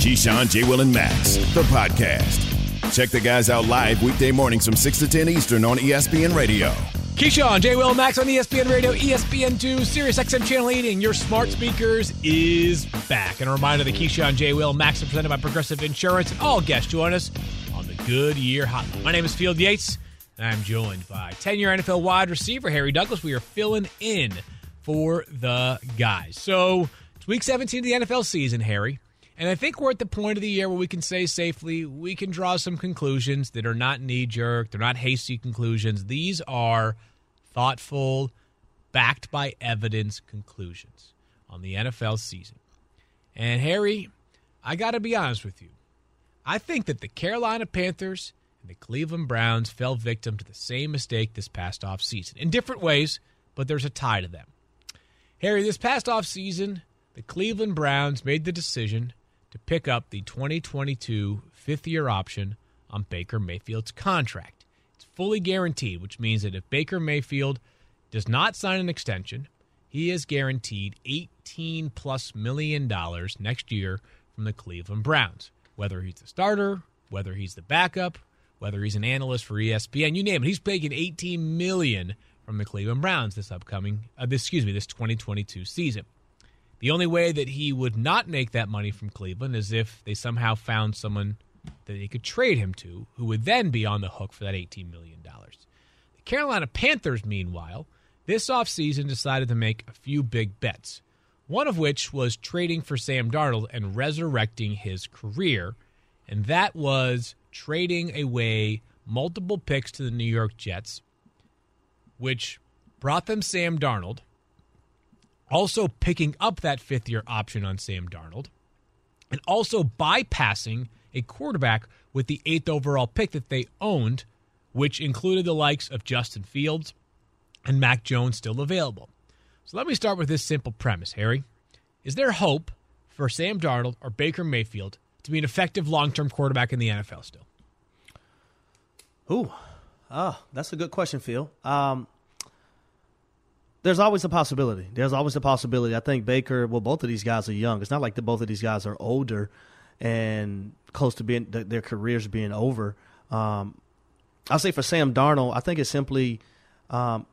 Keyshawn, J. Will, and Max, the podcast. Check the guys out live weekday mornings from 6 to 10 Eastern on ESPN Radio. Keyshawn, J. Will, and Max on ESPN Radio, ESPN2, Sirius XM Channel 80, and your smart speakers is back. And a reminder that Keyshawn, J. Will, and Max are presented by Progressive Insurance, and all guests join us on the Goodyear Hotline. My name is Field Yates, and I'm joined by 10-year NFL wide receiver Harry Douglas. We are filling in for the guys. So it's week 17 of the NFL season, Harry. And I think we're at the point of the year where we can say safely we can draw some conclusions that are not knee-jerk. They're not hasty conclusions. These are thoughtful, backed by evidence conclusions on the NFL season. And, Harry, I got to be honest with you. I think that the Carolina Panthers and the Cleveland Browns fell victim to the same mistake this past offseason. In different ways, but there's a tie to them. Harry, this past offseason, the Cleveland Browns made the decision to pick up the 2022 fifth-year option on Baker Mayfield's contract. It's fully guaranteed, which means that if Baker Mayfield does not sign an extension, he is guaranteed $18+ million next year from the Cleveland Browns. Whether he's the starter, whether he's the backup, whether he's an analyst for ESPN, you name it. He's making $18 million from the Cleveland Browns this 2022 season. The only way that he would not make that money from Cleveland is if they somehow found someone that they could trade him to, who would then be on the hook for that $18 million. The Carolina Panthers, meanwhile, this offseason decided to make a few big bets, one of which was trading for Sam Darnold and resurrecting his career, and that was trading away multiple picks to the New York Jets, which brought them Sam Darnold, also picking up that fifth-year option on Sam Darnold, and also bypassing a quarterback with the 8th overall pick that they owned, which included the likes of Justin Fields and Mac Jones still available. So let me start with this simple premise, Harry. Is there hope for Sam Darnold or Baker Mayfield to be an effective long-term quarterback in the NFL still? That's a good question, Phil. There's always a possibility. I think Baker, both of these guys are young. It's not like both of these guys are older and close to being their careers being over. I'll say for Sam Darnold, I think it's simply can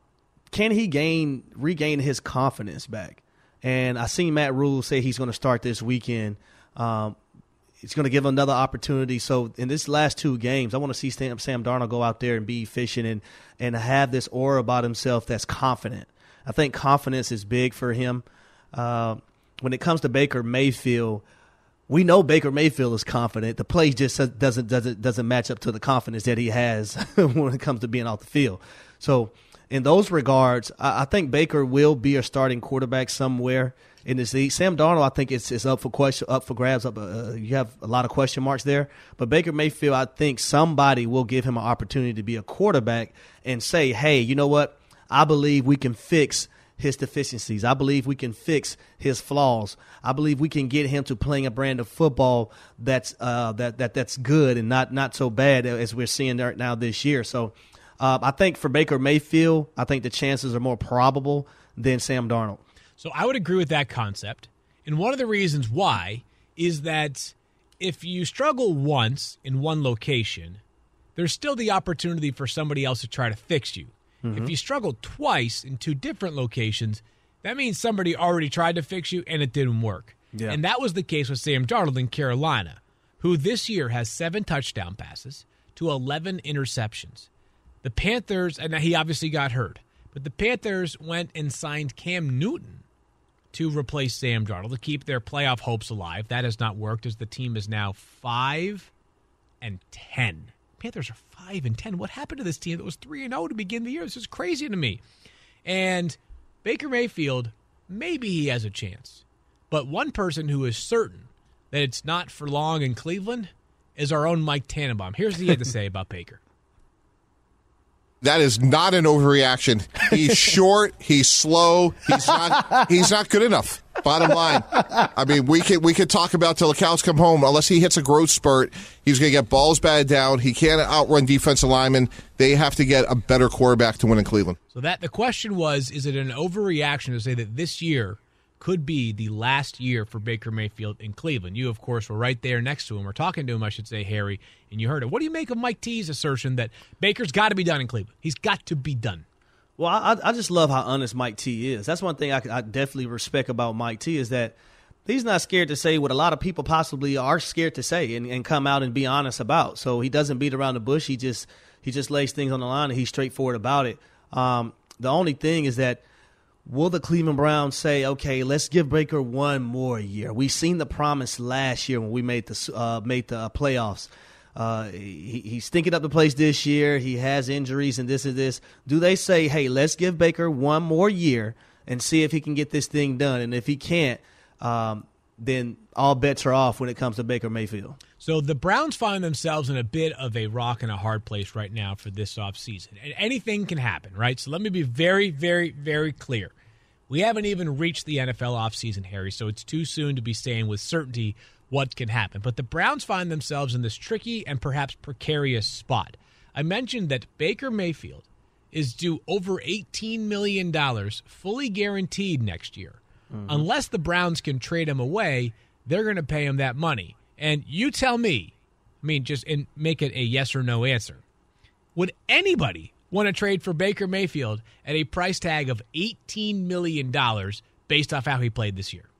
he regain his confidence back? And I seen Matt Rule say he's going to start this weekend. It's going to give him another opportunity. So in this last 2 games, I want to see Sam Darnold go out there and be efficient and have this aura about himself that's confident. I think confidence is big for him. When it comes to Baker Mayfield, we know Baker Mayfield is confident. The play just doesn't match up to the confidence that he has when it comes to being off the field. So in those regards, I think Baker will be a starting quarterback somewhere in this league. Sam Darnold, I think it's up for grabs. You have a lot of question marks there. But Baker Mayfield, I think somebody will give him an opportunity to be a quarterback and say, hey, you know what? I believe we can fix his deficiencies. I believe we can fix his flaws. I believe we can get him to playing a brand of football that's good and not so bad as we're seeing right now this year. So I think for Baker Mayfield, I think the chances are more probable than Sam Darnold. So I would agree with that concept. And one of the reasons why is that if you struggle once in one location, there's still the opportunity for somebody else to try to fix you. Mm-hmm. If you struggle twice in 2 different locations, that means somebody already tried to fix you and it didn't work. Yeah. And that was the case with Sam Darnold in Carolina, who this year has 7 touchdown passes to 11 interceptions. The Panthers, and he obviously got hurt, but the Panthers went and signed Cam Newton to replace Sam Darnold to keep their playoff hopes alive. That has not worked as the team is now 5-10. Panthers are 5-10. What happened to this team that was 3-0 to begin the year? This is crazy to me. And Baker Mayfield, maybe he has a chance. But one person who is certain that it's not for long in Cleveland is our own Mike Tannenbaum. Here's what he had to say about Baker. That is not an overreaction. He's short. He's slow. He's not good enough. Bottom line. I mean, we could talk about till the cows come home. Unless he hits a growth spurt, he's going to get balls batted down. He can't outrun defensive linemen. They have to get a better quarterback to win in Cleveland. So the question was, is it an overreaction to say that this year could be the last year for Baker Mayfield in Cleveland. You, of course, were right there next to him, or talking to him, I should say, Harry, and you heard it. What do you make of Mike T's assertion that Baker's got to be done in Cleveland? He's got to be done. Well, I just love how honest Mike T is. That's one thing I definitely respect about Mike T is that he's not scared to say what a lot of people possibly are scared to say and come out and be honest about. So he doesn't beat around the bush. He just lays things on the line, and he's straightforward about it. The only thing is that will the Cleveland Browns say, okay, let's give Baker one more year? We've seen the promise last year when we made the playoffs. He's stinking up the place this year. He has injuries and this and this. Do they say, hey, let's give Baker one more year and see if he can get this thing done? And if he can't, then all bets are off when it comes to Baker Mayfield. So the Browns find themselves in a bit of a rock and a hard place right now for this offseason. And anything can happen, right? So let me be very, very, very clear. We haven't even reached the NFL offseason, Harry, so it's too soon to be saying with certainty what can happen. But the Browns find themselves in this tricky and perhaps precarious spot. I mentioned that Baker Mayfield is due over $18 million fully guaranteed next year. Mm-hmm. Unless the Browns can trade him away, they're going to pay him that money. And you tell me, just make it a yes or no answer. Would anybody want to trade for Baker Mayfield at a price tag of $18 million based off how he played this year?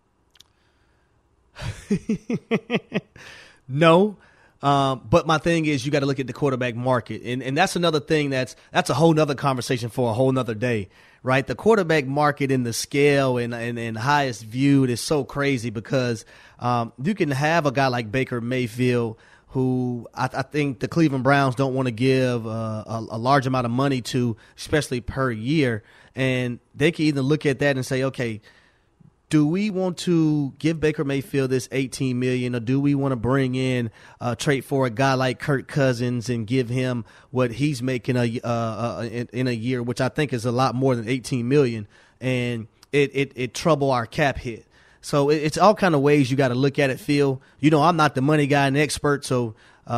No. But my thing is you got to look at the quarterback market. And that's another thing that's a whole nother conversation for a whole nother day, right? The quarterback market in the scale and highest viewed is so crazy because you can have a guy like Baker Mayfield who I think the Cleveland Browns don't want to give a large amount of money to, especially per year. And they can either look at that and say, okay, do we want to give Baker Mayfield this $18 million, or do we want to bring in trade for a guy like Kirk Cousins and give him what he's making in a year, which I think is a lot more than $18 million, and it trouble our cap hit. So it's all kind of ways you got to look at it, Phil. I'm not the money guy and expert, so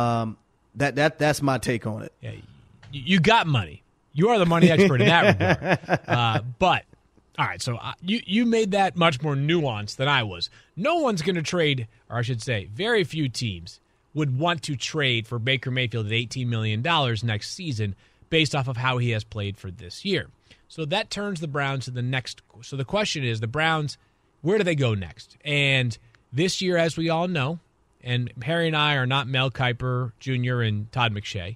that's my take on it. Yeah, you got money. You are the money expert in that regard. But all right, so you made that much more nuanced than I was. No one's going to trade, or I should say, very few teams would want to trade for Baker Mayfield at $18 million next season based off of how he has played for this year. So that turns the Browns to the next. So the question is, the Browns, where do they go next? And this year, as we all know, and Harry and I are not Mel Kiper Jr. and Todd McShay,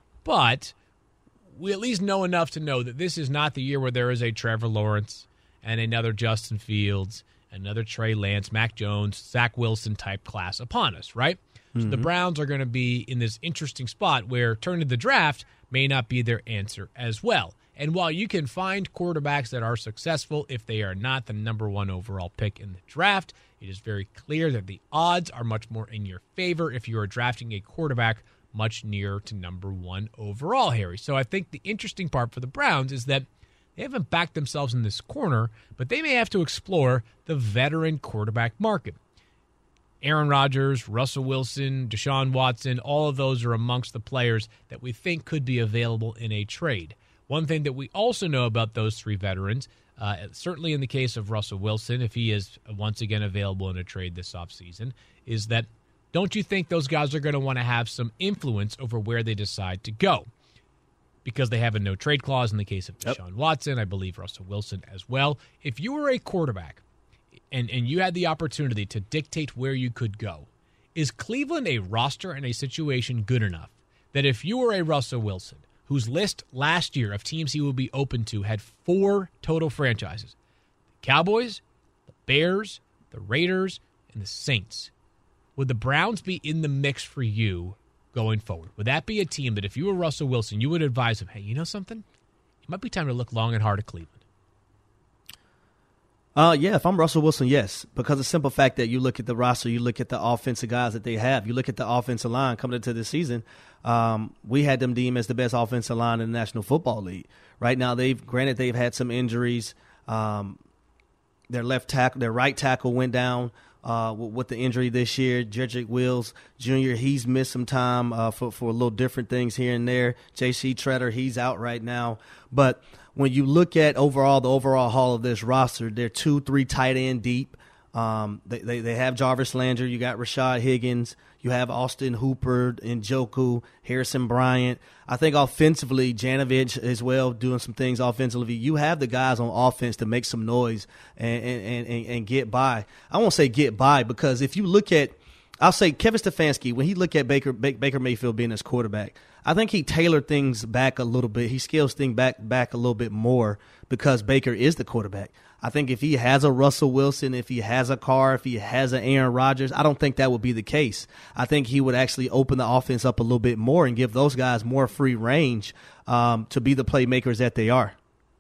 but we at least know enough to know that this is not the year where there is a Trevor Lawrence and another Justin Fields, another Trey Lance, Mac Jones, Zach Wilson type class upon us, right? Mm-hmm. So the Browns are going to be in this interesting spot where turning to the draft may not be their answer as well. And while you can find quarterbacks that are successful if they are not the number one overall pick in the draft, it is very clear that the odds are much more in your favor if you are drafting a quarterback much nearer to number one overall, Harry. So I think the interesting part for the Browns is that they haven't backed themselves in this corner, but they may have to explore the veteran quarterback market. Aaron Rodgers, Russell Wilson, Deshaun Watson, all of those are amongst the players that we think could be available in a trade. One thing that we also know about those three veterans, certainly in the case of Russell Wilson, if he is once again available in a trade this offseason, is that don't you think those guys are going to want to have some influence over where they decide to go? Because they have a no-trade clause in the case of Deshaun Watson, I believe Russell Wilson as well. If you were a quarterback and you had the opportunity to dictate where you could go, is Cleveland a roster and a situation good enough that if you were a Russell Wilson, whose list last year of teams he would be open to had 4 total franchises, the Cowboys, the Bears, the Raiders, and the Saints, would the Browns be in the mix for you going forward? Would that be a team that if you were Russell Wilson, you would advise him, hey, you know something? It might be time to look long and hard at Cleveland. Yeah, if I'm Russell Wilson, yes. Because the simple fact that you look at the roster, you look at the offensive guys that they have, you look at the offensive line coming into this season, we had them deemed as the best offensive line in the National Football League. Right now, they've had some injuries. Their right tackle went down with the injury this year. Jedrick Wills Jr., he's missed some time for a little different things here and there. J.C. Treader, he's out right now. But when you look at the overall haul of this roster, they're 2-3 tight end deep. They have Jarvis Landry. You got Rashad Higgins. You have Austin Hooper, Njoku, Harrison Bryant. I think offensively, Janovich as well doing some things offensively. You have the guys on offense to make some noise and get by. I won't say get by because if you look at, I'll say Kevin Stefanski, when he looked at Baker Mayfield being his quarterback, I think he tailored things back a little bit. He scales things back a little bit more because Baker is the quarterback. I think if he has a Russell Wilson, if he has a Carr, if he has an Aaron Rodgers, I don't think that would be the case. I think he would actually open the offense up a little bit more and give those guys more free range to be the playmakers that they are.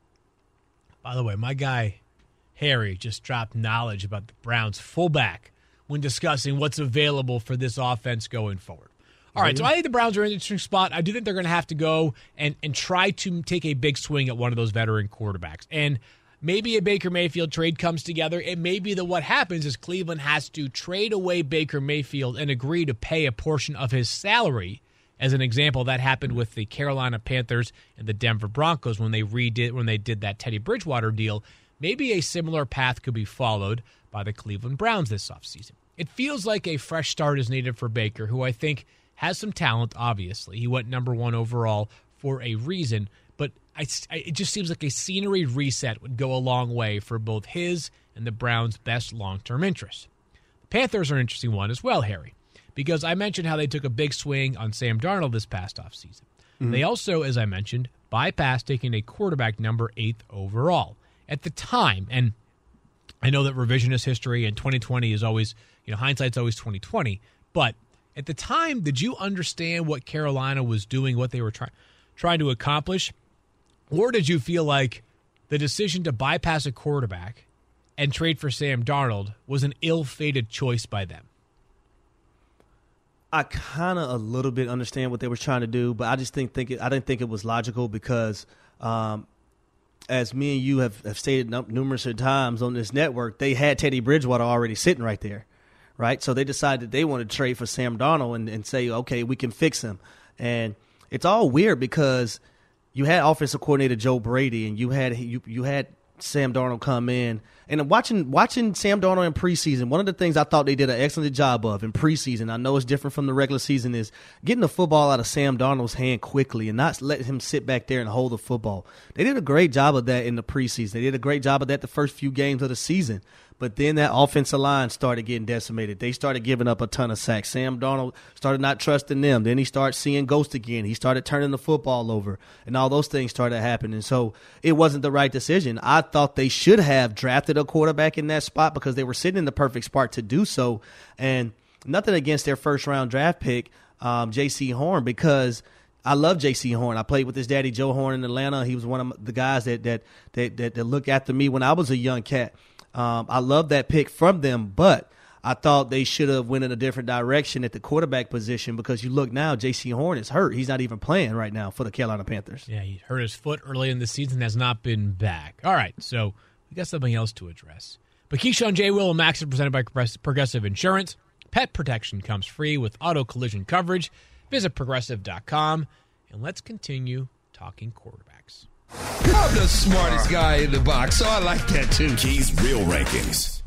By the way, my guy Harry just dropped knowledge about the Browns fullback when discussing what's available for this offense going forward. All right, so I think the Browns are in an interesting spot. I do think they're going to have to go and try to take a big swing at one of those veteran quarterbacks. And maybe a Baker Mayfield trade comes together. It may be that what happens is Cleveland has to trade away Baker Mayfield and agree to pay a portion of his salary. As an example, that happened with the Carolina Panthers and the Denver Broncos when they did that Teddy Bridgewater deal. Maybe a similar path could be followed by the Cleveland Browns this offseason. It feels like a fresh start is needed for Baker, who I think has some talent, obviously. He went number 1 overall for a reason, but it just seems like a scenery reset would go a long way for both his and the Browns' best long-term interests. The Panthers are an interesting one as well, Harry, because I mentioned how they took a big swing on Sam Darnold this past offseason. Mm-hmm. They also, as I mentioned, bypassed taking a quarterback number 8 overall. At the time, and I know that revisionist history and 2020 is always, hindsight's always 2020, but at the time, did you understand what Carolina was doing, what they were trying to accomplish? Or did you feel like the decision to bypass a quarterback and trade for Sam Darnold was an ill-fated choice by them? I kind of a little bit understand what they were trying to do, but I just I didn't think it was logical because as me and you have stated numerous times on this network, they had Teddy Bridgewater already sitting right there. Right, so they decided they wanted to trade for Sam Darnold and say, okay, we can fix him. And it's all weird because you had offensive coordinator Joe Brady, and you had Sam Darnold come in. And watching Sam Darnold in preseason, one of the things I thought they did an excellent job of in preseason, I know it's different from the regular season, is getting the football out of Sam Darnold's hand quickly and not letting him sit back there and hold the football. They did a great job of that in the preseason. They did a great job of that the first few games of the season. But then that offensive line started getting decimated. They started giving up a ton of sacks. Sam Darnold started not trusting them. Then he started seeing ghosts again. He started turning the football over, and all those things started happening. So it wasn't the right decision. I thought they should have drafted a quarterback in that spot because they were sitting in the perfect spot to do so. And nothing against their first-round draft pick, J.C. Horn, because I love J.C. Horn. I played with his daddy, Joe Horn, in Atlanta. He was one of the guys that looked after me when I was a young cat. I love that pick from them, but I thought they should have went in a different direction at the quarterback position because you look now, J.C. Horn is hurt. He's not even playing right now for the Carolina Panthers. Yeah, he hurt his foot early in the season, has not been back. All right, so we got something else to address. But Keyshawn, J. Will, and Max are presented by Progressive Insurance. Pet protection comes free with auto collision coverage. Visit Progressive.com, and let's continue talking quarterbacks. I'm the smartest guy in the box, so I like that too. Key's Real Rankings.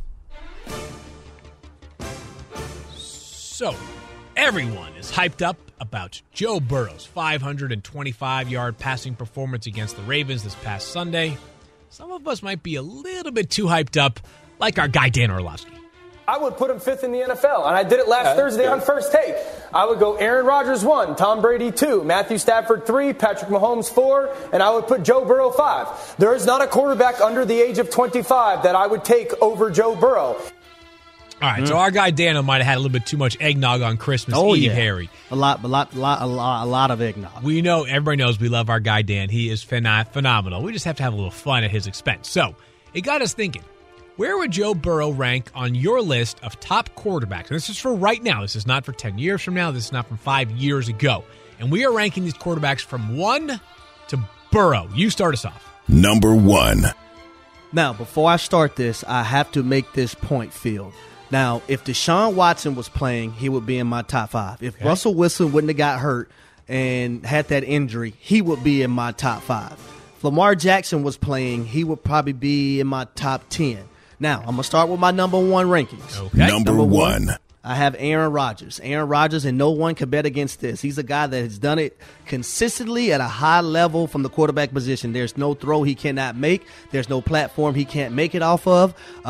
So, everyone is hyped up about Joe Burrow's 525-yard passing performance against the Ravens this past Sunday. Some of us might be a little bit too hyped up, like our guy Dan Orlovsky. I would put him 5th in the NFL, and I did it last Thursday on First Take. I would go Aaron Rodgers 1, Tom Brady 2, Matthew Stafford 3, Patrick Mahomes 4, and I would put Joe Burrow 5. There is not a quarterback under the age of 25 that I would take over Joe Burrow. All right, so our guy Daniel might have had a little bit too much eggnog on Christmas Eve, Harry. A lot of eggnog. We know, everybody knows we love our guy Dan. He is phenomenal. We just have to have a little fun at his expense. So it got us thinking. Where would Joe Burrow rank on your list of top quarterbacks? And this is for right now. This is not for 10 years from now. This is not from 5 years ago. And we are ranking these quarterbacks from 1 to Burrow. You start us off. Number 1. Now, before I start this, I have to make this point, Phil. Now, if Deshaun Watson was playing, he would be in my top 5. If Russell Wilson wouldn't have got hurt and had that injury, he would be in my top 5. Lamar Jackson was playing, he would probably be in my top 10. Now, I'm going to start with my number one rankings. Okay. Number one. I have Aaron Rodgers. Aaron Rodgers, and no one can bet against this. He's a guy that has done it consistently at a high level from the quarterback position. There's no throw he cannot make. There's no platform he can't make it off of.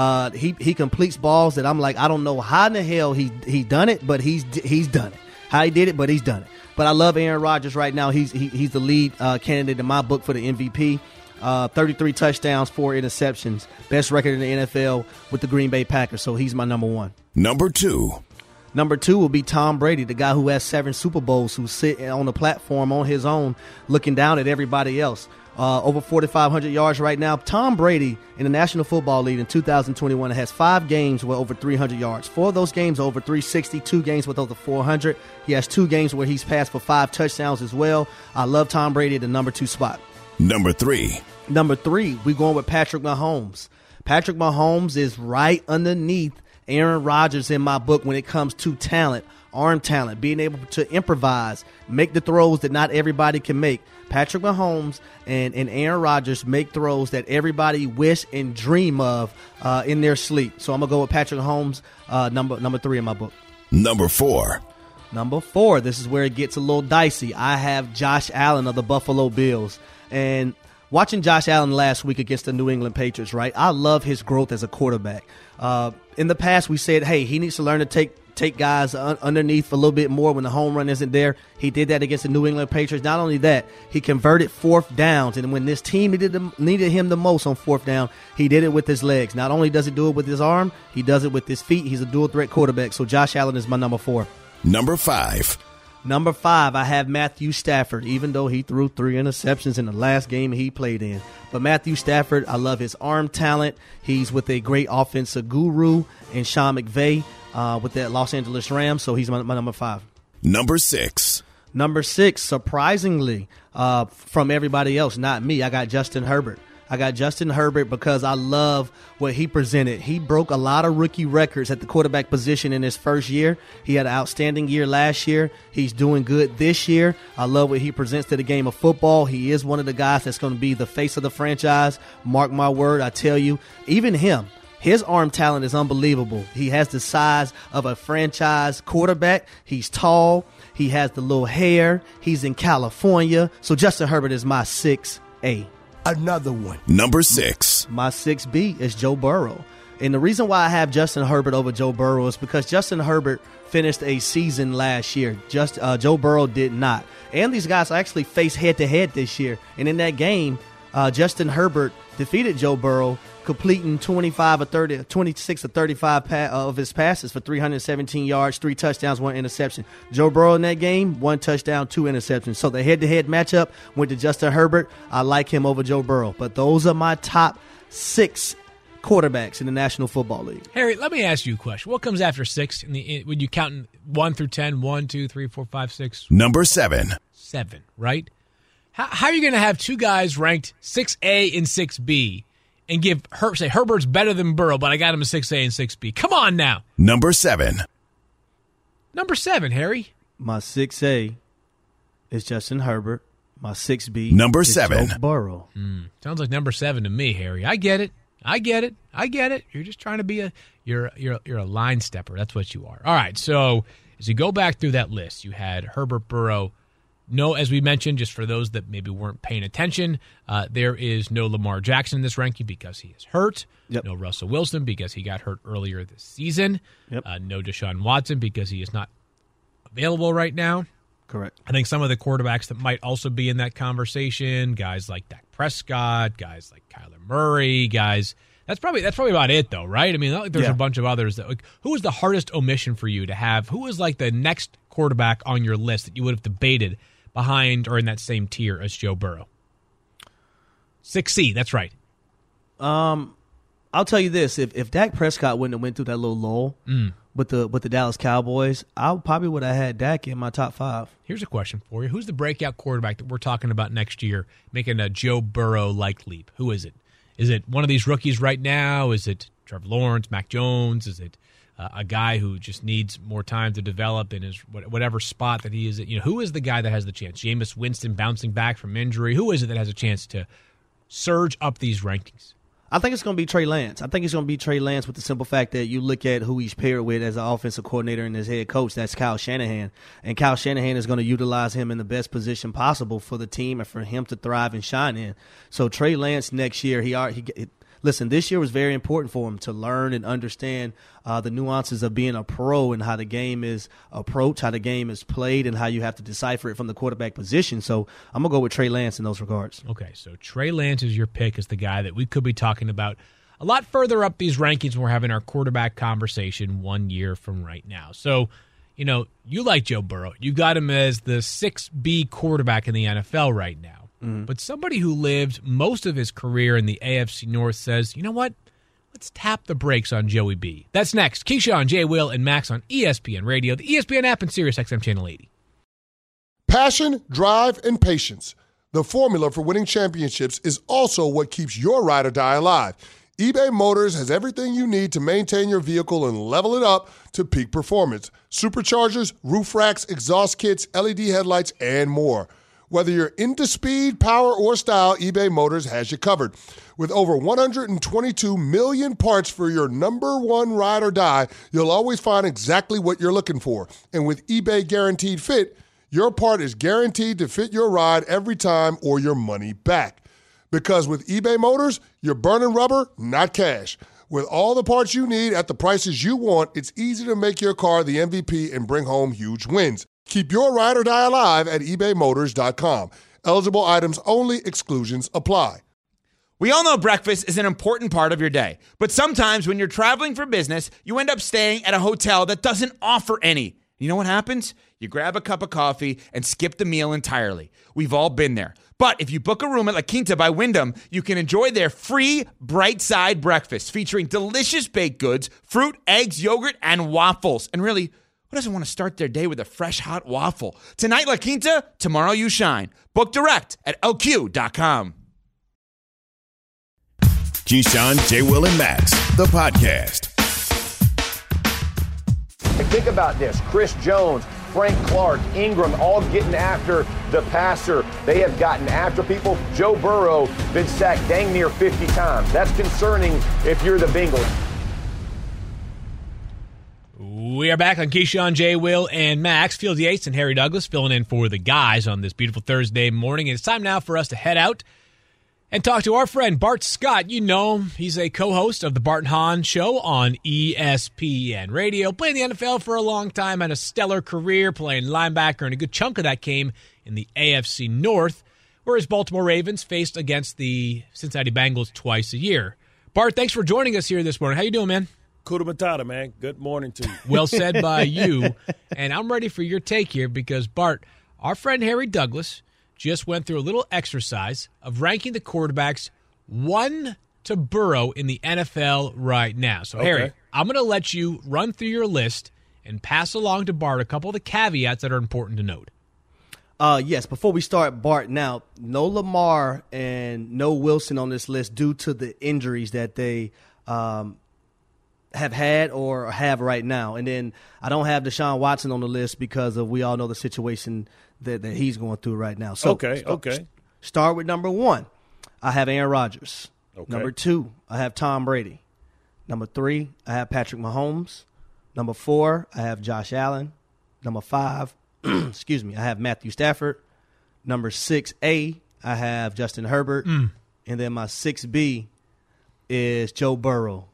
He completes balls that I'm like, I don't know how in the hell he done it, but he's done it. How he did it, but he's done it. But I love Aaron Rodgers right now. He's the lead candidate in my book for the MVP. 33 touchdowns, 4 interceptions. Best record in the NFL with the Green Bay Packers. So he's my number one. Number two. Number two will be Tom Brady, the guy who has 7 Super Bowls, who's sitting on the platform on his own, looking down at everybody else. Over 4,500 yards right now. Tom Brady in the National Football League in 2021 has 5 games with over 300 yards. 4 of those games are over 360, 2 games with over 400. He has 2 games where he's passed for 5 touchdowns as well. I love Tom Brady at the number 2 spot. Number three. Number 3, we're going with Patrick Mahomes. Patrick Mahomes is right underneath Aaron Rodgers in my book when it comes to talent, arm talent, being able to improvise, make the throws that not everybody can make. Patrick Mahomes and Aaron Rodgers make throws that everybody wish and dream of in their sleep. So I'm going to go with Patrick Mahomes, number 3 in my book. Number four. Number 4, this is where it gets a little dicey. I have Josh Allen of the Buffalo Bills. And watching Josh Allen last week against the New England Patriots, right, I love his growth as a quarterback. In the past, we said, hey, he needs to learn to take guys underneath a little bit more when the home run isn't there. He did that against the New England Patriots. Not only that, he converted 4th downs. And when this team needed him the most on 4th down, he did it with his legs. Not only does he do it with his arm, he does it with his feet. He's a dual-threat quarterback. So Josh Allen is my number 4. Number five. Number 5, I have Matthew Stafford, even though he threw 3 interceptions in the last game he played in. But Matthew Stafford, I love his arm talent. He's with a great offensive guru in Sean McVay with the Los Angeles Rams, so he's my number 5. Number six. Number 6, surprisingly, from everybody else, not me, I got Justin Herbert. I got Justin Herbert because I love what he presented. He broke a lot of rookie records at the quarterback position in his first year. He had an outstanding year last year. He's doing good this year. I love what he presents to the game of football. He is one of the guys that's going to be the face of the franchise. Mark my word, I tell you. Even him, his arm talent is unbelievable. He has the size of a franchise quarterback. He's tall. He has the little hair. He's in California. So Justin Herbert is my 6A. Another one. Number six. My 6B is Joe Burrow. And the reason why I have Justin Herbert over Joe Burrow is because Justin Herbert finished a season last year. Joe Burrow did not. And these guys actually faced head-to-head this year. And in that game, Justin Herbert defeated Joe Burrow, completing 26 or 35 of his passes for 317 yards, 3 touchdowns, 1 interception. Joe Burrow in that game, 1 touchdown, 2 interceptions. So the head-to-head matchup went to Justin Herbert. I like him over Joe Burrow. But those are my top 6 quarterbacks in the National Football League. Harry, let me ask you a question. What comes after 6? When you count 1 through 10, 1, 2, 3, 4, 5, 6? Number 7. 7, right? How are you going to have 2 guys ranked 6A and 6B and say Herbert's better than Burrow, but I got him a 6A and 6B? Come on now. Number 7. Number 7, Harry. My 6A is Justin Herbert. My 6B Number is 7. Joe Burrow. Sounds like number 7 to me, Harry. I get it. You're just trying to be you're a line stepper. That's what you are. All right. So as you go back through that list, you had Herbert, Burrow. No, as we mentioned, just for those that maybe weren't paying attention, there is no Lamar Jackson in this ranking because he is hurt. Yep. No Russell Wilson because he got hurt earlier this season. Yep. No Deshaun Watson because he is not available right now. Correct. I think some of the quarterbacks that might also be in that conversation, guys like Dak Prescott, guys like Kyler Murray, guys. That's probably about it, though, right? I mean, not like there's a bunch of others. Who was the hardest omission for you to have? Who was like the next quarterback on your list that you would have debated behind or in that same tier as Joe Burrow? 6C, that's right. I'll tell you this: if Dak Prescott wouldn't have went through that little lull with the Dallas Cowboys, I probably would have had Dak in my top 5. Here's a question for you: who's the breakout quarterback that we're talking about next year, making a Joe Burrow-like leap? Who is it? Is it one of these rookies right now? Is it Trevor Lawrence, Mac Jones? Is it a guy who just needs more time to develop in his whatever spot that he is? Who is the guy that has the chance? Jameis Winston bouncing back from injury. Who is it that has a chance to surge up these rankings? I think it's going to be Trey Lance. I think it's going to be Trey Lance with the simple fact that you look at who he's paired with as an offensive coordinator and his head coach. That's Kyle Shanahan. And Kyle Shanahan is going to utilize him in the best position possible for the team and for him to thrive and shine in. So Trey Lance next year, listen, this year was very important for him to learn and understand the nuances of being a pro and how the game is approached, how the game is played, and how you have to decipher it from the quarterback position. So I'm going to go with Trey Lance in those regards. Okay, so Trey Lance is your pick as the guy that we could be talking about a lot further up these rankings when we're having our quarterback conversation 1 year from right now. So, you like Joe Burrow. You got him as the 6B quarterback in the NFL right now. But somebody who lived most of his career in the AFC North says, you know what? Let's tap the brakes on Joey B. That's next. Keyshawn, J. Will, and Max on ESPN Radio, the ESPN app, and Sirius XM Channel 80. Passion, drive, and patience. The formula for winning championships is also what keeps your ride or die alive. eBay Motors has everything you need to maintain your vehicle and level it up to peak performance. Superchargers, roof racks, exhaust kits, LED headlights, and more. Whether you're into speed, power, or style, eBay Motors has you covered. With over 122 million parts for your number one ride or die, you'll always find exactly what you're looking for. And with eBay Guaranteed Fit, your part is guaranteed to fit your ride every time or your money back. Because with eBay Motors, you're burning rubber, not cash. With all the parts you need at the prices you want, it's easy to make your car the MVP and bring home huge wins. Keep your ride or die alive at ebaymotors.com. Eligible items only. Exclusions apply. We all know breakfast is an important part of your day, but sometimes when you're traveling for business, you end up staying at a hotel that doesn't offer any. You know what happens? You grab a cup of coffee and skip the meal entirely. We've all been there. But if you book a room at La Quinta by Wyndham, you can enjoy their free Bright Side breakfast featuring delicious baked goods, fruit, eggs, yogurt, and waffles. And really, who doesn't want to start their day with a fresh, hot waffle? Tonight, La Quinta, tomorrow you shine. Book direct at LQ.com. Keyshawn, J. Will, and Max, the podcast. Think about this. Chris Jones, Frank Clark, Ingram, all getting after the passer. They have gotten after people. Joe Burrow been sacked dang near 50 times. That's concerning if you're the Bengals. We are back on Keyshawn, J. Will, and Max. Field Yates and Harry Douglas filling in for the guys on this beautiful Thursday morning. And it's time now for us to head out and talk to our friend Bart Scott. You know him. He's a co-host of the Bart and Hahn Show on ESPN Radio. Played in the NFL for a long time, had a stellar career playing linebacker, and a good chunk of that came in the AFC North, where his Baltimore Ravens faced against the Cincinnati Bengals twice a year. Bart, thanks for joining us here this morning. How you doing, man? Kuda Matata, man. Good morning to you. Well said by you. And I'm ready for your take here because, Bart, our friend Harry Douglas just went through a little exercise of ranking the quarterbacks 1 to Burrow in the NFL right now. So, okay, Harry, I'm going to let you run through your list and pass along to Bart a couple of the caveats that are important to note. Yes, before we start, Bart, now, no Lamar and no Wilson on this list due to the injuries that they have had or have right now. And then I don't have Deshaun Watson on the list because we all know the situation that he's going through right now. So okay. Start with number 1. I have Aaron Rodgers. Okay. Number 2, I have Tom Brady. Number 3, I have Patrick Mahomes. Number 4, I have Josh Allen. Number 5, I have Matthew Stafford. Number 6A, I have Justin Herbert. And then my 6B is Joe Burrow.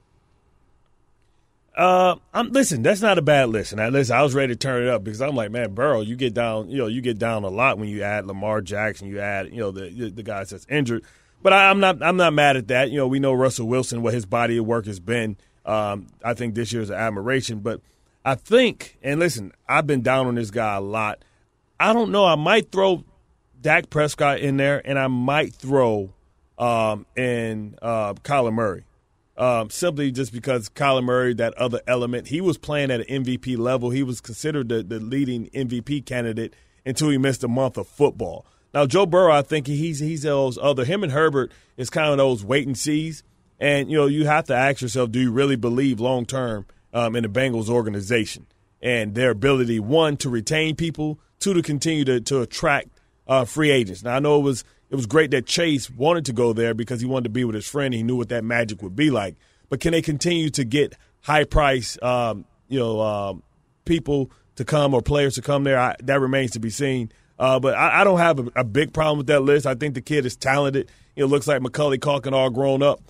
Listen, that's not a bad list. And I was ready to turn it up because I'm like, man, Burrow, you get down a lot when you add Lamar Jackson, you add, the guys that's injured. But I'm not mad at that. We know Russell Wilson, what his body of work has been. I think this year is an admiration. But I think, and listen, I've been down on this guy a lot. I don't know. I might throw Dak Prescott in there, and I might throw in Kyler Murray. Simply just because Kyler Murray, that other element, he was playing at an MVP level. He was considered the leading MVP candidate until he missed a month of football. Now, Joe Burrow, I think he's those other. Him and Herbert is kind of those wait and sees. And, you have to ask yourself, do you really believe long term in the Bengals organization and their ability, 1, to retain people, 2, to continue to attract free agents? Now, I know it it was great that Chase wanted to go there because he wanted to be with his friend. He knew what that magic would be like. But can they continue to get high-price, people to come or players to come there? That remains to be seen. But I don't have a big problem with that list. I think the kid is talented. It looks like Macaulay Culkin all grown up.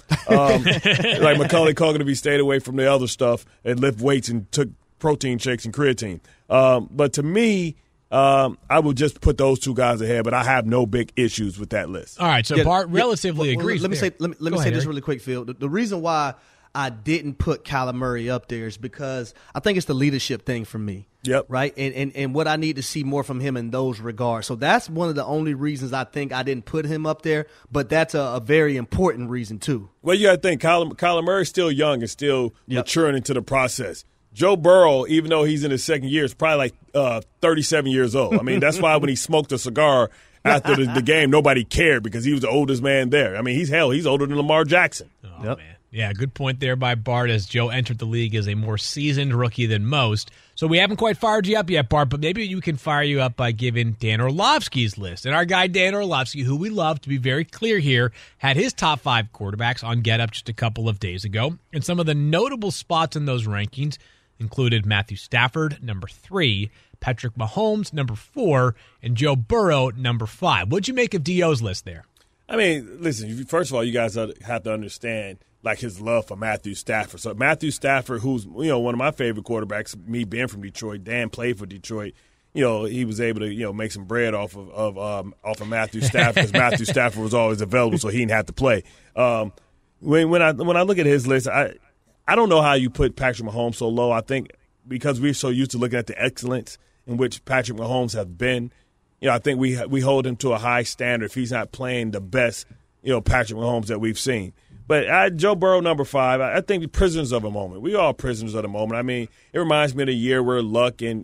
Like Macaulay Culkin if he stayed away from the other stuff and lift weights and took protein shakes and creatine. But to me, I would just put those two guys ahead, but I have no big issues with that list. All right, so Bart relatively agrees. Let me say ahead, this really quick, Phil. The reason why I didn't put Kyler Murray up there is because I think it's the leadership thing for me. Yep. Right? And what I need to see more from him in those regards. So that's one of the only reasons I think I didn't put him up there, but that's a very important reason too. Well, you got to think Kyler Murray's still young and still maturing into the process. Joe Burrow, even though he's in his second year, is probably like 37 years old. I mean, that's why when he smoked a cigar after the game, nobody cared because he was the oldest man there. I mean, he's older than Lamar Jackson. Oh, man. Yeah, good point there by Bart as Joe entered the league as a more seasoned rookie than most. So we haven't quite fired you up yet, Bart, but maybe you can fire you up by giving Dan Orlovsky's list. And our guy Dan Orlovsky, who we love, to be very clear here, had his top 5 quarterbacks on Get Up just a couple of days ago. And some of the notable spots in those rankings included Matthew Stafford, number 3, Patrick Mahomes, number 4, and Joe Burrow, number 5. What'd you make of D.O.'s list there? I mean, listen, first of all, you guys have to understand like his love for Matthew Stafford. So Matthew Stafford, who's one of my favorite quarterbacks, me being from Detroit, Dan played for Detroit. He was able to make some bread off of Matthew Stafford because Matthew Stafford was always available, so he didn't have to play. When I look at his list, I don't know how you put Patrick Mahomes so low. I think because we're so used to looking at the excellence in which Patrick Mahomes has been, I think we hold him to a high standard if he's not playing the best, Patrick Mahomes that we've seen. But Joe Burrow, number 5, I think we're prisoners of a moment. We all prisoners of the moment. I mean, it reminds me of the year where Luck and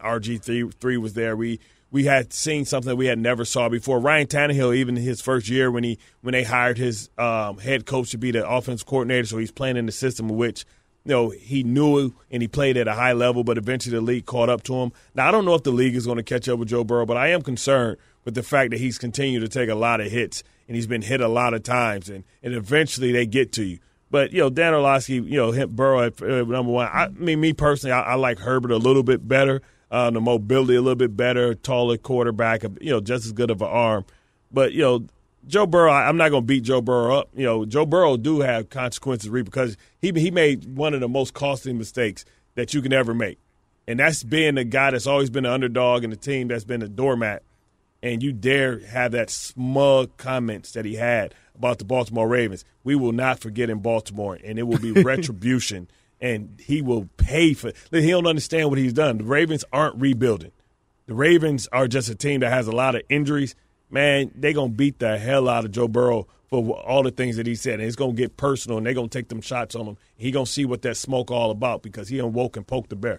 RG3 was there. We had seen something that we had never saw before. Ryan Tannehill, even in his first year when they hired his head coach to be the offensive coordinator, so he's playing in the system in which he knew and he played at a high level, but eventually the league caught up to him. Now, I don't know if the league is going to catch up with Joe Burrow, but I am concerned with the fact that he's continued to take a lot of hits and he's been hit a lot of times, and eventually they get to you. But, Dan Orlovsky, hit Burrow at number 1. I mean, me personally, I like Herbert a little bit better, the mobility a little bit better, taller quarterback, just as good of an arm. But, Joe Burrow, I'm not going to beat Joe Burrow up. Joe Burrow do have consequences because he made one of the most costly mistakes that you can ever make. And that's being the guy that's always been an underdog in the team that's been a doormat. And you dare have that smug comments that he had about the Baltimore Ravens. We will not forget in Baltimore, and it will be retribution, and he will pay for it. He don't understand what he's done. The Ravens aren't rebuilding. The Ravens are just a team that has a lot of injuries. Man, they're going to beat the hell out of Joe Burrow for all the things that he said. And it's going to get personal, and they're going to take them shots on him. He's going to see what that smoke all about because he awoke and poked the bear.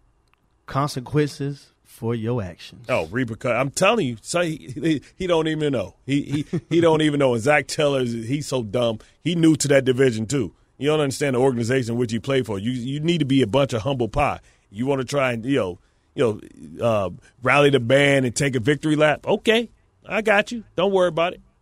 Consequences for your actions. Oh, repercussions. I'm telling you, so he don't even know. He don't even know. And Zach Taylor, he's so dumb. He new to that division, too. You don't understand the organization which you play for. You need to be a bunch of humble pie. You want to try and, rally the band and take a victory lap? Okay, I got you. Don't worry about it.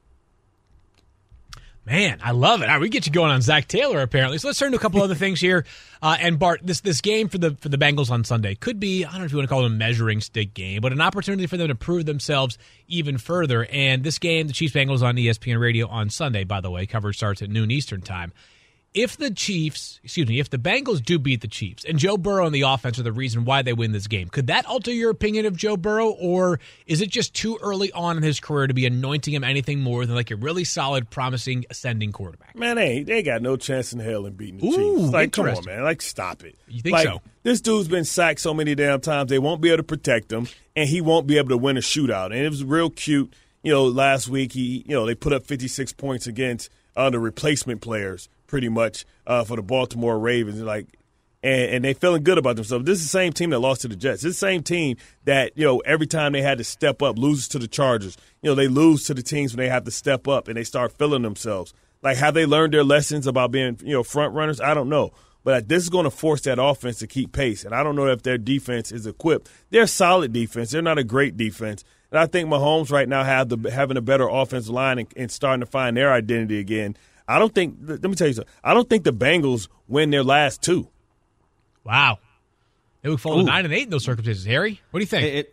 Man, I love it. All right, we get you going on Zach Taylor, apparently. So let's turn to a couple other things here. And Bart, this game for the Bengals on Sunday could be, I don't know if you want to call it a measuring stick game, but an opportunity for them to prove themselves even further. And this game, the Chiefs-Bengals on ESPN Radio on Sunday, by the way, coverage starts at noon Eastern time. If the Bengals do beat the Chiefs, and Joe Burrow and the offense are the reason why they win this game, could that alter your opinion of Joe Burrow, or is it just too early on in his career to be anointing him anything more than like a really solid, promising, ascending quarterback? Man, they got no chance in hell in beating the Chiefs. Like, come on, man. Like, stop it. You think so? This dude's been sacked so many damn times, they won't be able to protect him, and he won't be able to win a shootout. And it was real cute. Last week, they put up 56 points against the replacement players, pretty much, for the Baltimore Ravens. And they feeling good about themselves. This is the same team that lost to the Jets. This is the same team that, every time they had to step up, loses to the Chargers. They lose to the teams when they have to step up and they start feeling themselves. Like, have they learned their lessons about being, front runners? I don't know. But this is going to force that offense to keep pace. And I don't know if their defense is equipped. They're a solid defense. They're not a great defense. And I think Mahomes right now having a better offensive line and starting to find their identity again. I don't think – let me tell you something. I don't think the Bengals win their last two. Wow. They would fall to 9-8 in those circumstances. Harry, what do you think?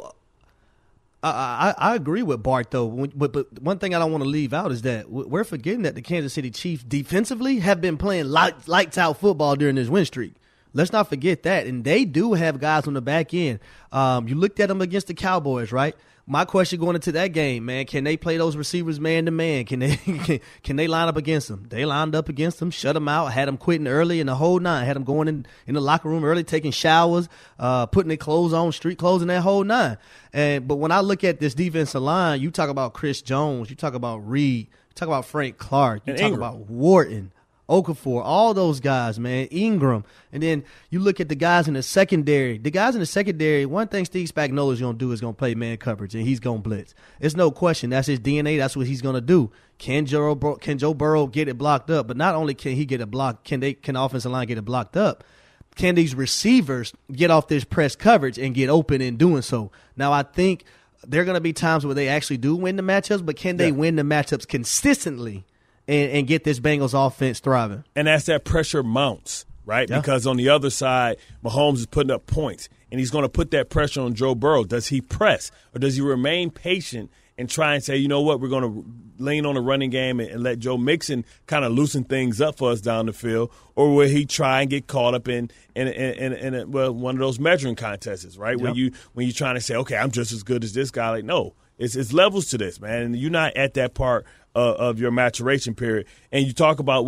I agree with Bart, though. But one thing I don't want to leave out is that we're forgetting that the Kansas City Chiefs defensively have been playing lights-out football during this win streak. Let's not forget that. And they do have guys on the back end. You looked at them against the Cowboys, right? My question going into that game, man, can they play those receivers man-to-man? Can they line up against them? They lined up against them, shut them out, had them quitting early in the whole nine, had them going in the locker room early, taking showers, putting their clothes on, street clothes, and that whole nine. But when I look at this defensive line, you talk about Chris Jones, you talk about Reed, you talk about Frank Clark, you talk about Wharton, Okafor, all those guys, man, Ingram. And then you look at the guys in the secondary. The guys in the secondary, one thing Steve Spagnuolo is going to do is going to play man coverage, and he's going to blitz. It's no question. That's his DNA. That's what he's going to do. Can Joe Burrow get it blocked up? But not only can he get it blocked, can the offensive line get it blocked up? Can these receivers get off this press coverage and get open in doing so? Now, I think there are going to be times where they actually do win the matchups, but can they win the matchups consistently and get this Bengals offense thriving? And as that pressure mounts, right? Yeah. Because on the other side, Mahomes is putting up points, and he's going to put that pressure on Joe Burrow. Does he press, or does he remain patient and try and say, you know what, we're going to lean on the running game and let Joe Mixon kind of loosen things up for us down the field? Or will he try and get caught up in one of those measuring contests, right? Yep. When you're trying to say, okay, I'm just as good as this guy. Like, no, it's levels to this, man. And you're not at that part of your maturation period. And you talk about,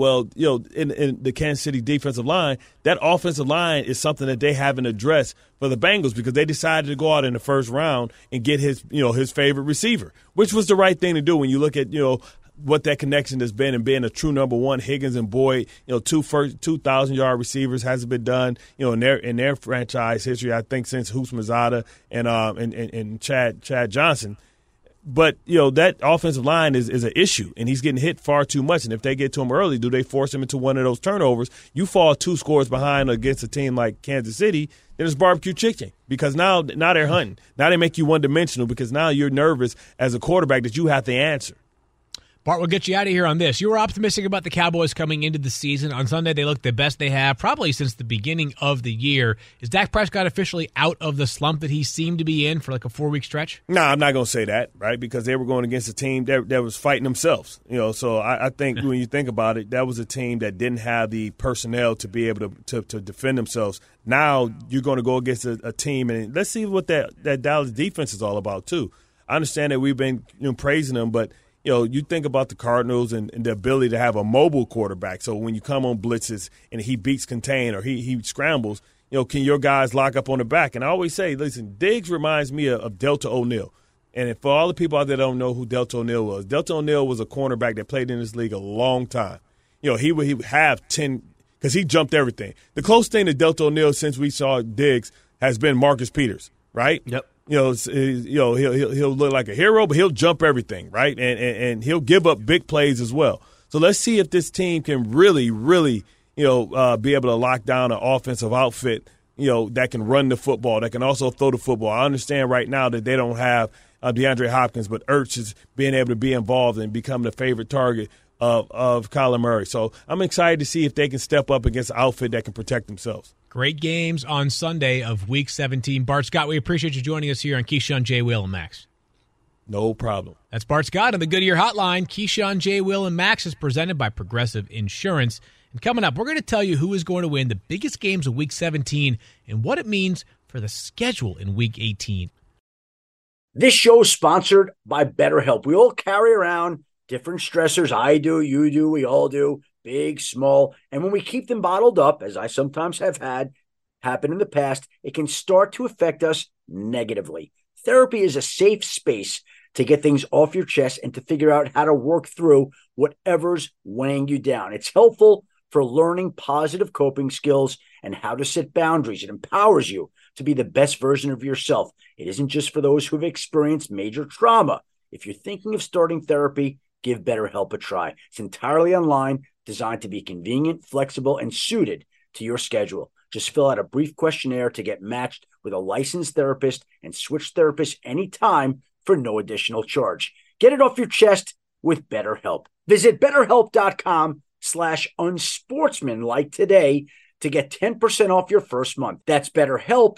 in the Kansas City defensive line, that offensive line is something that they haven't addressed for the Bengals because they decided to go out in the first round and get his favorite receiver, which was the right thing to do when you look at, what that connection has been and being a true number one. Higgins and Boyd, 2,000-yard receivers hasn't been done, in their franchise history, I think, since Hoops Mazada and Chad Johnson. But, that offensive line is an issue, and he's getting hit far too much. And if they get to him early, do they force him into one of those turnovers? You fall 2 scores behind against a team like Kansas City, then it's barbecue chicken because now they're hunting. Now they make you one-dimensional because now you're nervous as a quarterback that you have to answer. Bart, we'll get you out of here on this. You were optimistic about the Cowboys coming into the season. On Sunday, they looked the best they have probably since the beginning of the year. Is Dak Prescott officially out of the slump that he seemed to be in for like a 4-week stretch? No, I'm not going to say that, right, because they were going against a team that was fighting themselves. So I think when you think about it, that was a team that didn't have the personnel to be able to defend themselves. Now you're going to go against a team, and let's see what that Dallas defense is all about too. I understand that we've been praising them, but you think about the Cardinals and the ability to have a mobile quarterback. So when you come on blitzes and he beats contain or he scrambles, can your guys lock up on the back? And I always say, listen, Diggs reminds me of Delta O'Neal. And for all the people out there that don't know who Delta O'Neal was a cornerback that played in this league a long time. He would have 10 because he jumped everything. The closest thing to Delta O'Neal since we saw Diggs has been Marcus Peters, right? Yep. He'll look like a hero, but he'll jump everything, right? And he'll give up big plays as well. So let's see if this team can really, really, be able to lock down an offensive outfit, that can run the football, that can also throw the football. I understand right now that they don't have DeAndre Hopkins, but Ertz is being able to be involved and become the favorite target of Kyler Murray. So I'm excited to see if they can step up against an outfit that can protect themselves. Great games on Sunday of Week 17. Bart Scott, we appreciate you joining us here on Keyshawn, J. Will, and Max. No problem. That's Bart Scott on the Goodyear Hotline. Keyshawn, J. Will, and Max is presented by Progressive Insurance. And coming up, we're going to tell you who is going to win the biggest games of Week 17 and what it means for the schedule in Week 18. This show is sponsored by BetterHelp. We all carry around different stressors. I do, you do, we all do. Big, small, and when we keep them bottled up, as I sometimes have had happen in the past, it can start to affect us negatively. Therapy is a safe space to get things off your chest and to figure out how to work through whatever's weighing you down. It's helpful for learning positive coping skills and how to set boundaries. It empowers you to be the best version of yourself. It isn't just for those who've experienced major trauma. If you're thinking of starting therapy, give BetterHelp a try. It's entirely online, designed to be convenient, flexible, and suited to your schedule. Just fill out a brief questionnaire to get matched with a licensed therapist and switch therapists anytime for no additional charge. Get it off your chest with BetterHelp. Visit BetterHelp.com/unsportsmanlike today to get 10% off your first month. That's BetterHelp,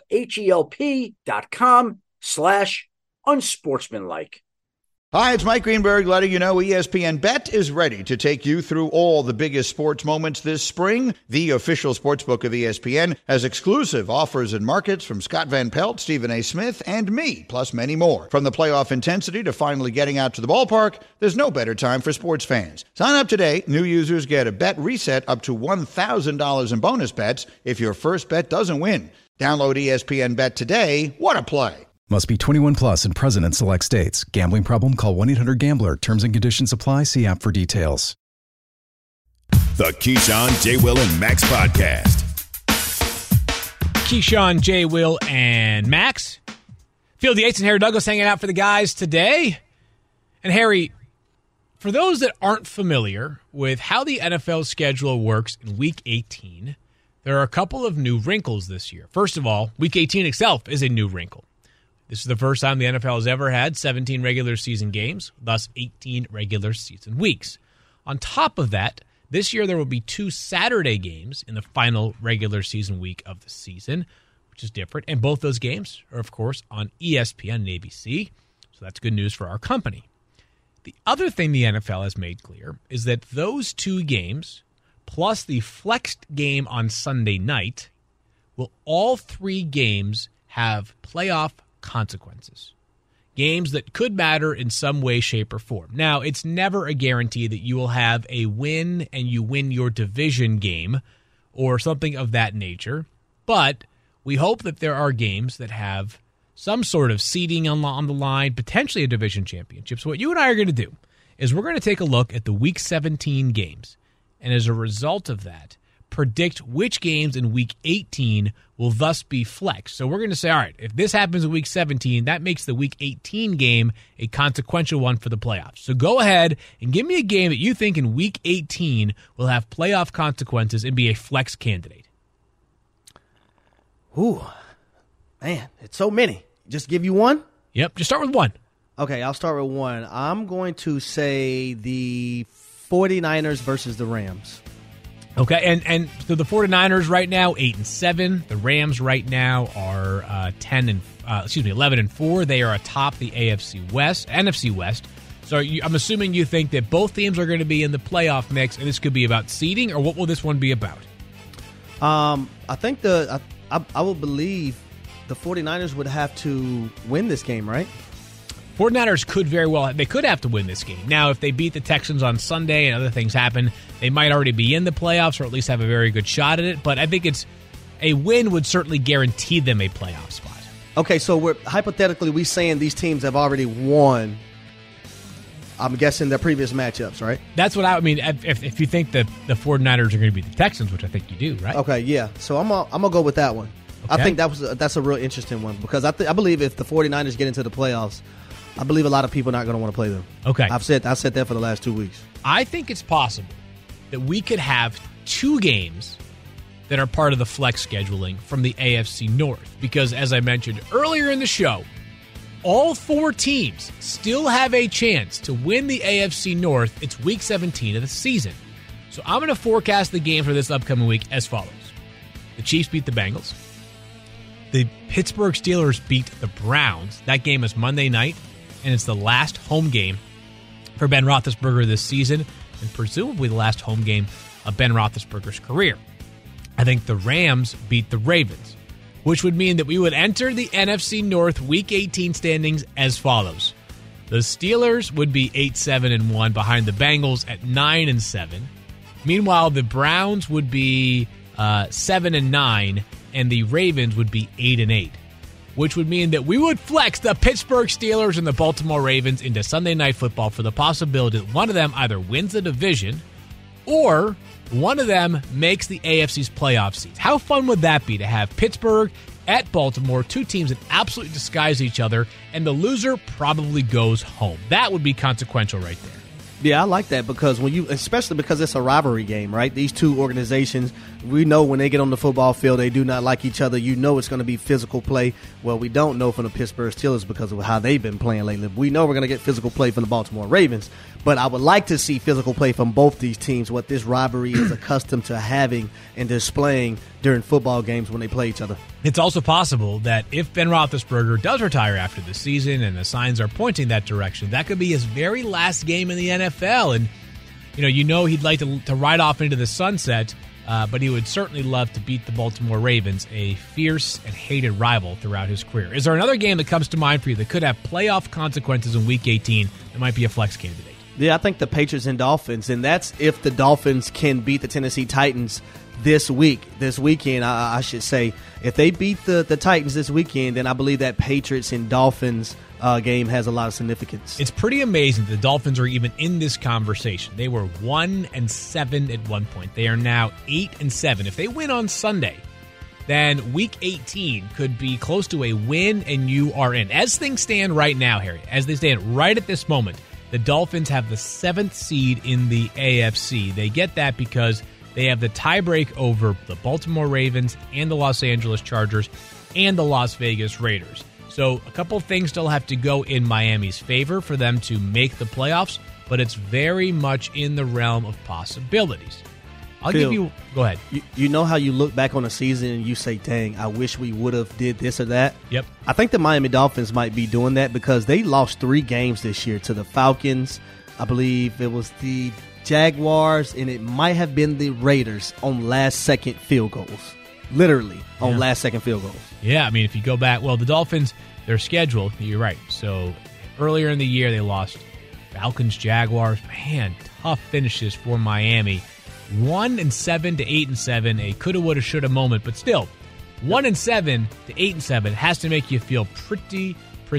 HELP.com/unsportsmanlike. Hi, it's Mike Greenberg letting you know ESPN Bet is ready to take you through all the biggest sports moments this spring. The official sportsbook of ESPN has exclusive offers and markets from Scott Van Pelt, Stephen A. Smith, and me, plus many more. From the playoff intensity to finally getting out to the ballpark, there's no better time for sports fans. Sign up today. New users get a bet reset up to $1,000 in bonus bets if your first bet doesn't win. Download ESPN Bet today. What a play. Must be 21 plus and present in select states. Gambling problem? Call 1-800-GAMBLER. Terms and conditions apply. See app for details. The Keyshawn, J. Will, and Max podcast. Keyshawn, J. Will, and Max. Field Yates and Harry Douglas hanging out for the guys today. And Harry, for those that aren't familiar with how the NFL schedule works in Week 18, there are a couple of new wrinkles this year. First of all, Week 18 itself is a new wrinkle. This is the first time the NFL has ever had 17 regular season games, thus 18 regular season weeks. On top of that, this year there will be 2 Saturday games in the final regular season week of the season, which is different. And both those games are, of course, on ESPN and ABC. So that's good news for our company. The other thing the NFL has made clear is that those 2 games, plus the flexed game on Sunday night, will all 3 games have playoff consequences. Games that could matter in some way, shape, or form. Now, it's never a guarantee that you will have a win and you win your division game or something of that nature, but we hope that there are games that have some sort of seeding on the line, potentially a division championship. So what you and I are going to do is we're going to take a look at the Week 17 games, and as a result of that, predict which games in Week 18 will thus be flexed. So we're going to say, all right, if this happens in Week 17, that makes the Week 18 game a consequential one for the playoffs. So go ahead and give me a game that you think in Week 18 will have playoff consequences and be a flex candidate. Ooh, man, it's so many. Just give you one? Yep, just start with one. Okay, I'll start with one. I'm going to say the 49ers versus the Rams. Okay, and so the 49ers right now 8-7. The Rams right now are 11-4. They are atop the NFC West. So I'm assuming you think that both teams are going to be in the playoff mix, and this could be about seeding, or what will this one be about? I think I will believe the 49ers would have to win this game, right? 49ers could very well, they could have to win this game. Now, if they beat the Texans on Sunday and other things happen, they might already be in the playoffs or at least have a very good shot at it. But I think a win would certainly guarantee them a playoff spot. Okay, so we're saying these teams have already won, I'm guessing, their previous matchups, right? That's what I mean. If you think that the 49ers are going to be the Texans, which I think you do, right? Okay, yeah. So I'm gonna go with that one. Okay. I think that's a real interesting one because I believe if the 49ers get into the playoffs, I believe a lot of people are not going to want to play them. Okay. I've said that for the last 2 weeks. I think it's possible that we could have 2 games that are part of the flex scheduling from the AFC North because, as I mentioned earlier in the show, all 4 teams still have a chance to win the AFC North. It's Week 17 of the season. So I'm going to forecast the game for this upcoming week as follows. The Chiefs beat the Bengals. The Pittsburgh Steelers beat the Browns. That game is Monday night, and it's the last home game for Ben Roethlisberger this season, and presumably the last home game of Ben Roethlisberger's career. I think the Rams beat the Ravens, which would mean that we would enter the NFC North Week 18 standings as follows. The Steelers would be 8-7-1 behind the Bengals at 9-7. Meanwhile, the Browns would be 7-9, and the Ravens would be 8-8. Which would mean that we would flex the Pittsburgh Steelers and the Baltimore Ravens into Sunday Night Football for the possibility that one of them either wins the division or one of them makes the AFC's playoff seeds. How fun would that be to have Pittsburgh at Baltimore, 2 teams that absolutely disguise each other, and the loser probably goes home? That would be consequential right there. Yeah, I like that because especially because it's a rivalry game, right? These two organizations, we know when they get on the football field, they do not like each other. You know it's going to be physical play. Well, we don't know from the Pittsburgh Steelers because of how they've been playing lately. We know we're going to get physical play from the Baltimore Ravens, but I would like to see physical play from both these teams, what this rivalry is accustomed to having and displaying during football games when they play each other. It's also possible that if Ben Roethlisberger does retire after the season, and the signs are pointing that direction, that could be his very last game in the NFL. And you know he'd like to ride off into the sunset, but he would certainly love to beat the Baltimore Ravens, a fierce and hated rival throughout his career. Is there another game that comes to mind for you that could have playoff consequences in Week 18 that might be a flex candidate? Yeah, I think the Patriots and Dolphins, and that's if the Dolphins can beat the Tennessee Titans this weekend, I should say. If they beat the Titans this weekend, then I believe that Patriots and Dolphins game has a lot of significance. It's pretty amazing that the Dolphins are even in this conversation. They were 1-7 at one point. They are now 8-7. If they win on Sunday, then Week 18 could be close to a win, and you are in. As things stand right now, Harry, as they stand right at this moment, the Dolphins have the 7th seed in the AFC. They get that because they have the tiebreak over the Baltimore Ravens and the Los Angeles Chargers and the Las Vegas Raiders. So a couple things still have to go in Miami's favor for them to make the playoffs, but it's very much in the realm of possibilities. Go ahead. You know how you look back on a season and you say, dang, I wish we would have did this or that? Yep. I think the Miami Dolphins might be doing that because they lost 3 games this year to the Falcons. I believe it was the Jaguars, and it might have been the Raiders on last-second field goals. Literally on last-second field goals. Yeah, I mean, if you go back, the Dolphins, their schedule, you're right. So earlier in the year, they lost Falcons, Jaguars. Man, tough finishes for Miami. 1-7 to 8-7, a coulda, woulda, shoulda moment, but still, 1-7 to 8-7 has to make you feel pretty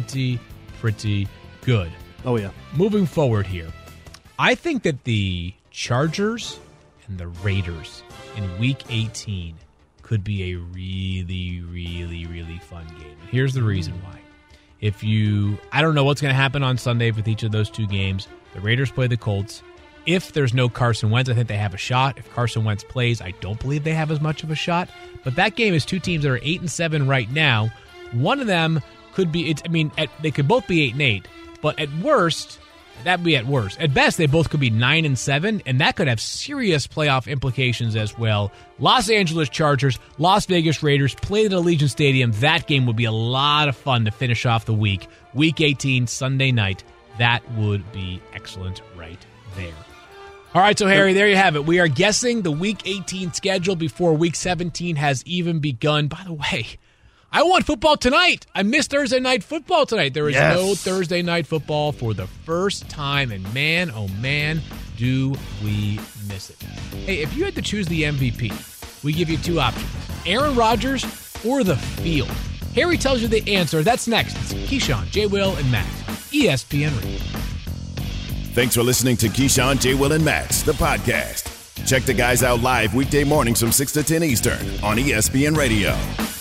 good. Oh, yeah. Moving forward here, I think that the Chargers and the Raiders in Week 18 could be a really fun game. And here's the reason why. I don't know what's going to happen on Sunday with each of those two games. The Raiders play the Colts. If there's no Carson Wentz, I think they have a shot. If Carson Wentz plays, I don't believe they have as much of a shot. But that game is two teams that are 8-7 right now. One of them could be, they could both be 8-8, but at worst, that'd be at worst. At best, they both could be 9-7, and that could have serious playoff implications as well. Los Angeles Chargers, Las Vegas Raiders played at Allegiant Stadium. That game would be a lot of fun to finish off the week. Week 18, Sunday night. That would be excellent right there. All right, so Harry, there you have it. We are guessing the Week 18 schedule before Week 17 has even begun. By the way, I want football tonight. I missed Thursday night football tonight. There is no Thursday night football for the first time, and man, oh man, do we miss it. Hey, if you had to choose the MVP, we give you 2 options, Aaron Rodgers or the field. Harry tells you the answer. That's next. It's Keyshawn, J. Will, and Max, ESPN Radio. Thanks for listening to Keyshawn, J. Will, and Max, the podcast. Check the guys out live weekday mornings from 6 to 10 Eastern on ESPN Radio.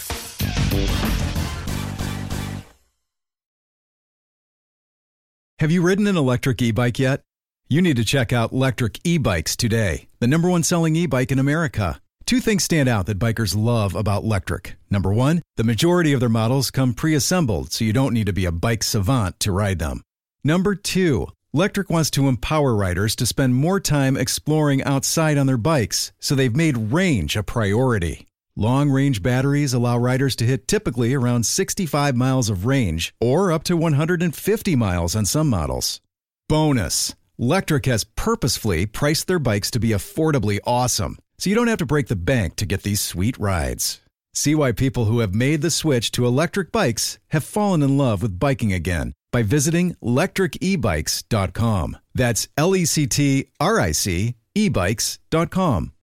Have you ridden an electric e-bike yet? You need to check out Lectric E-Bikes today, the #1 selling e-bike in America. 2 things stand out that bikers love about Lectric. Number 1, the majority of their models come pre-assembled, so you don't need to be a bike savant to ride them. Number 2, Lectric wants to empower riders to spend more time exploring outside on their bikes, so they've made range a priority. Long-range batteries allow riders to hit typically around 65 miles of range or up to 150 miles on some models. Bonus, Lectric has purposefully priced their bikes to be affordably awesome, so you don't have to break the bank to get these sweet rides. See why people who have made the switch to electric bikes have fallen in love with biking again by visiting lectricebikes.com. That's LECTRIC ebikes.com.